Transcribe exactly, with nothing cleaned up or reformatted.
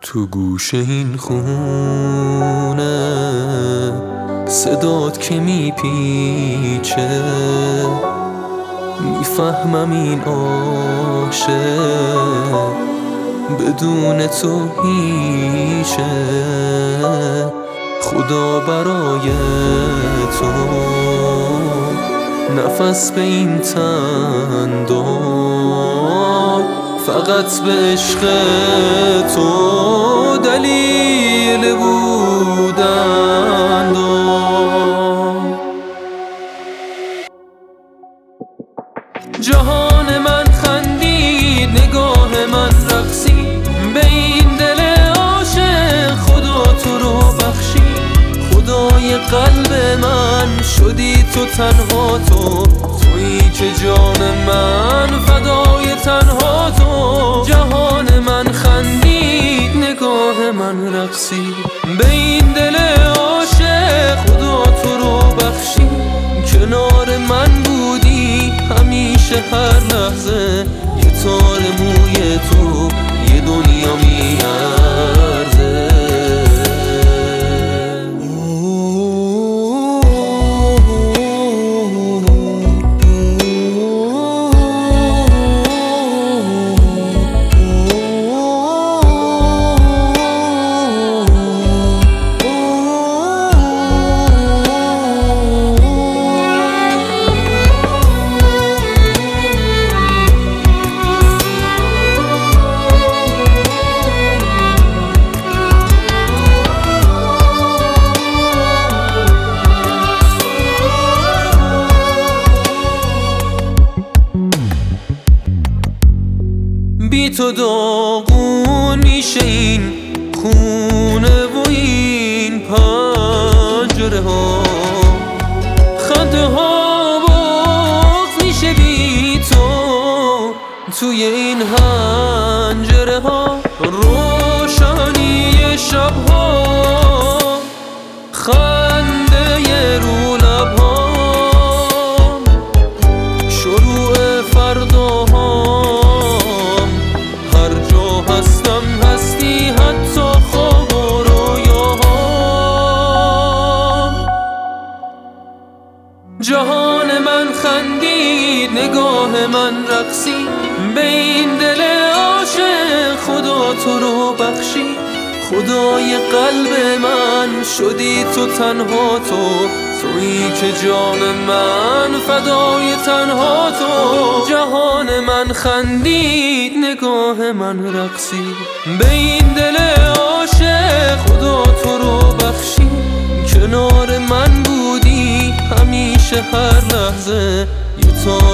تو گوش این خونه صدات که میپیچه، میفهمم این عاشق بدون تو هیچه. خدا برای تو نفس به این تن داد، فقط به عشق تو دلیل بودن داد. جهان من خندید، نگاه من رقصید، به این دل عاشق خدا تو رو بخشید. خدای قلب من شدی تو، تنها تو، تویی که جان من فدای تنها تو. جهان من خندید، نگاه من رقصید، به این دل عاشق خدا تو رو بخشید. کنار من بودی همیشه، هر لحظه یه تار موی تو یه دنیا میارزه. بی تو داغون میشه این خونه و این پنجره ها، خنده ها باز میشه بی تو توی این حنجره ها. روشنی شب ها، خنده رو لب ها، شروع فرداها، هستم هستی حتی خواب و رویاها. جهان من خندید، نگاه من رقصید، به این دل عاشق خدا تو رو بخشید. خدای قلب من شدی تو، تنها تو، تویی که جان من فدای تنها تو. جهان من خندید، نگاه من رقصید، به این دل عاشق خدا تو رو بخشید. کنار من بودی همیشه، هر لحظه یه تا